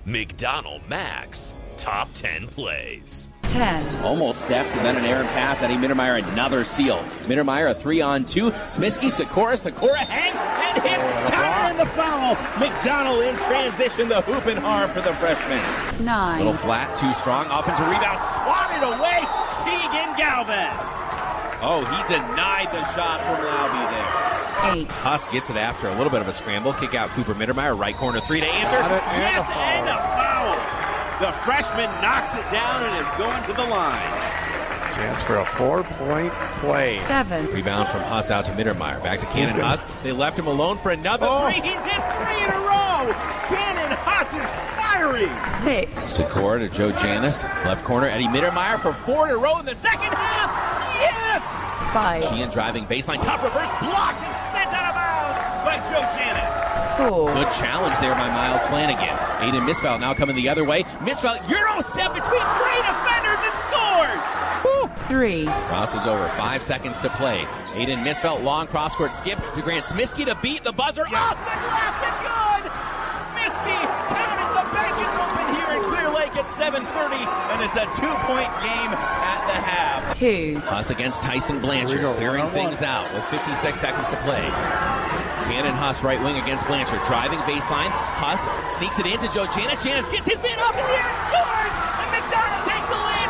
McDonald Max Top 10 Plays. 10. Almost steps and then an errant pass. Eddie Mittermeier, another steal. Mittermeier, a 3-on-2. Smiskey, Sikora hangs and hits. Counter in the foul. McDonald in transition. The hoop and harm for the freshman. 9. Little flat, too strong. Offensive rebound. Swatted away. Keegan Galvez. Oh, he denied the shot from Lauby there. 8. Huss gets it after a little bit of a scramble. Kick out Cooper Mittermeier. Right corner three to answer. Yes, and a foul. The freshman knocks it down and is going to the line. Chance for a 4-point play. 7. Rebound from Huss out to Mittermeier. Back to Cannon Huss. They left him alone for another three. He's in 3 in a row. Cannon Huss is firing. 6. Sikora to Joe Janis. Left corner, Eddie Mittermeier for 4 in a row in the second half. Yes! 5. Sheehan driving baseline. Top reverse. Blocked and sent out of bounds by Joe Janis. 4. Good challenge there by Miles Flanagan. Aiden Misfeld now coming the other way. Misfeld, Euro step between 3 defenders and scores! 3. Crosses over, 5 seconds to play. Aiden Misfeld, long cross-court skip to Grant Smiskey to beat the buzzer. Off the glass and good! Smiskey counting the bank is open here in Clear Lake at 7:30, and it's a 2-point game at the half. 2. Huss against Tyson Blanchard, clearing things out with 56 seconds to play. Cannon Huss, right wing against Blanchard, driving baseline. Huss sneaks it into Joe Janis. Janis gets his man up in the air and scores! And McDonald takes the lead,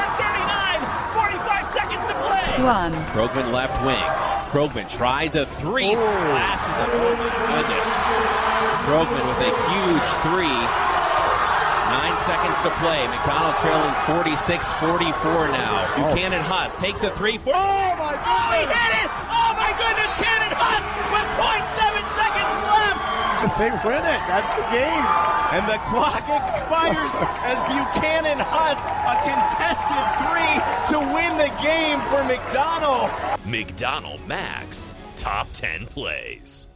41-39, 45 seconds to play. 1. Krogman left wing. Krogman tries a 3, splashes it. Oh my goodness. Krogman with a huge 3. 9 seconds to play. McDonald trailing 46-44 now. Buchanan Huss takes a 3. Oh my goodness! Oh, he hit it! Oh my goodness! Cannon Huss with 0.7 seconds left! They win it. That's the game. And the clock expires as Buchanan Huss, a contested 3 to win the game for McDonald. McDonald Max Top 10 Plays.